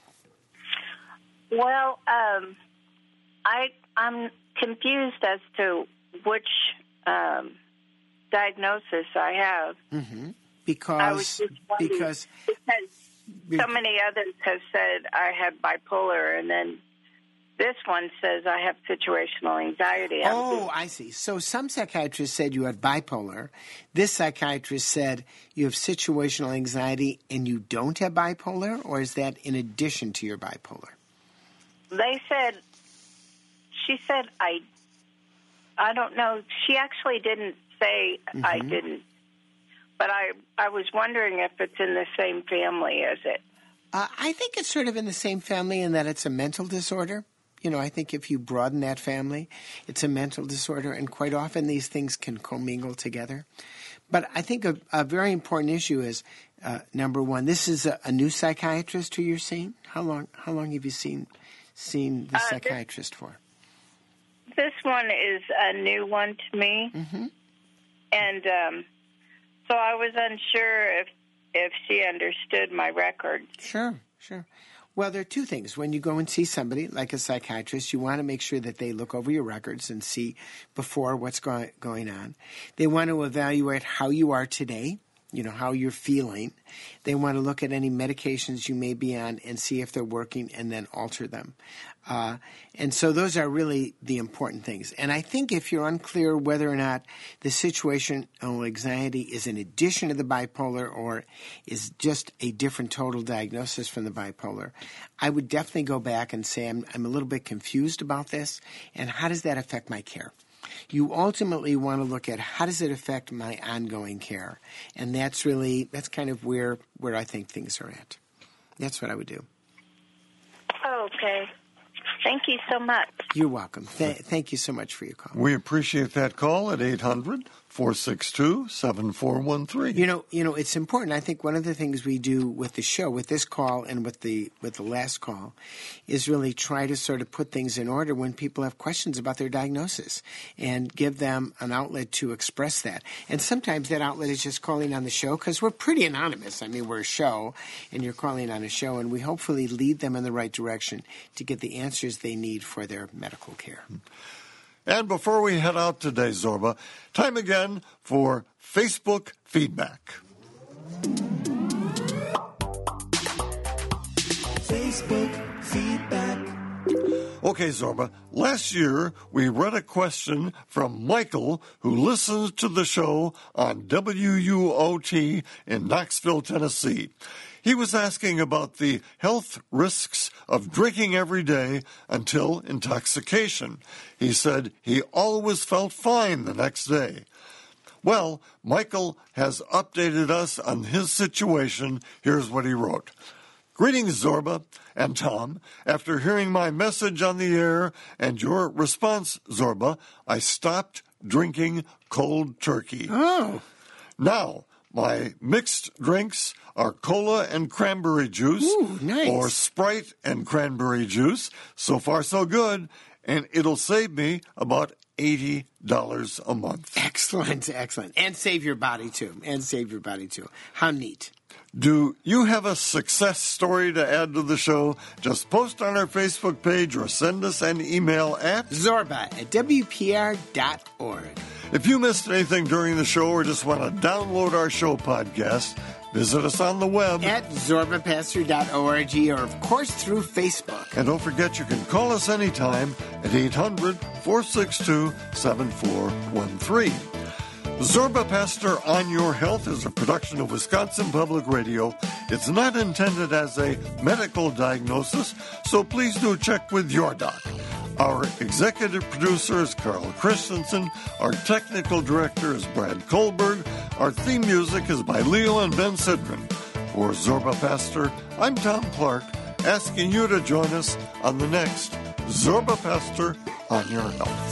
Well, um, I I'm confused as to which um, diagnosis I have. Mm-hmm. Because I was just wondering, because because so many others have said I have bipolar, and then this one says I have situational anxiety. Oh, I see. So some psychiatrists said you had bipolar. This psychiatrist said you have situational anxiety and you don't have bipolar, or is that in addition to your bipolar? They said, she said I, I don't know. She actually didn't say mm-hmm. I didn't. But I, I was wondering if it's in the same family as it. Uh, I think it's sort of in the same family in that it's a mental disorder. You know, I think if you broaden that family, it's a mental disorder, and quite often these things can commingle together. But I think a, a very important issue is, uh, number one, this is a, a new psychiatrist who you're seeing. How long? How long have you seen seen the uh, psychiatrist this, for? This one is a new one to me, mm-hmm. and um, So I was unsure if if she understood my record. Sure, sure. Well, there are two things. When you go and see somebody, like a psychiatrist, you want to make sure that they look over your records and see before what's go- going on. They want to evaluate how you are today, you know, how you're feeling. They want to look at any medications you may be on and see if they're working and then alter them. Uh, and so those are really the important things. And I think if you're unclear whether or not the situational anxiety is in addition to the bipolar or is just a different total diagnosis from the bipolar, I would definitely go back and say, I'm, I'm a little bit confused about this, and how does that affect my care? You ultimately want to look at how does it affect my ongoing care? And that's really, that's kind of where, where I think things are at. That's what I would do. Okay. Thank you so much. You're welcome. Th- thank you so much for your call. We appreciate that call at eight hundred, four six two, seven four one three. You know, you know, it's important. I think one of the things we do with the show, with this call and with the with the last call, is really try to sort of put things in order when people have questions about their diagnosis and give them an outlet to express that. And sometimes that outlet is just calling on the show because we're pretty anonymous. I mean, we're a show, and you're calling on a show, and we hopefully lead them in the right direction to get the answers they need for their medical care. And before we head out today, Zorba, time again for Facebook feedback. Facebook feedback. Okay, Zorba, last year we read a question from Michael, who listens to the show on W U O T in Knoxville, Tennessee. He was asking about the health risks of drinking every day until intoxication. He said he always felt fine the next day. Well, Michael has updated us on his situation. Here's what he wrote. Greetings, Zorba and Tom. After hearing my message on the air and your response, Zorba, I stopped drinking cold turkey. Oh. Now, my mixed drinks are cola and cranberry juice. Ooh, nice. Or Sprite and cranberry juice. So far, so good. And it'll save me about eighty dollars a month. Excellent, excellent. And save your body, too. And save your body, too. How neat. Do you have a success story to add to the show? Just post on our Facebook page or send us an email at Zorba at W P R dot org. If you missed anything during the show or just want to download our show podcast, visit us on the web at zorba pastor dot org or, of course, through Facebook. And don't forget, you can call us anytime at eight hundred, four six two, seven four one three. Zorba Pastor on Your Health is a production of Wisconsin Public Radio. It's not intended as a medical diagnosis, so please do check with your doc. Our executive producer is Carl Christensen. Our technical director is Brad Kohlberg. Our theme music is by Leo and Ben Sidran. For Zorba Pastor, I'm Tom Clark, asking you to join us on the next Zorba Pastor on Your Health.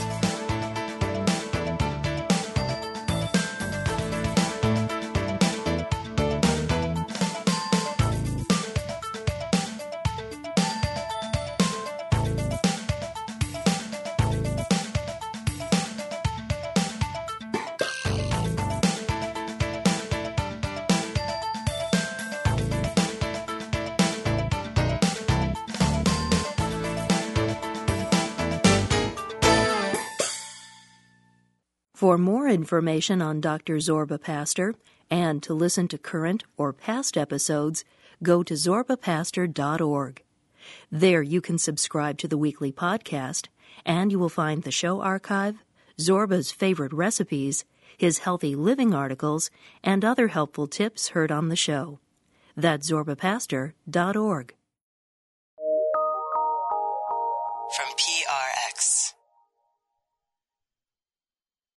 For more information on Doctor Zorba Pastor and to listen to current or past episodes, go to zorba pastor dot org. There you can subscribe to the weekly podcast, and you will find the show archive, Zorba's favorite recipes, his healthy living articles, and other helpful tips heard on the show. That's zorba pastor dot org.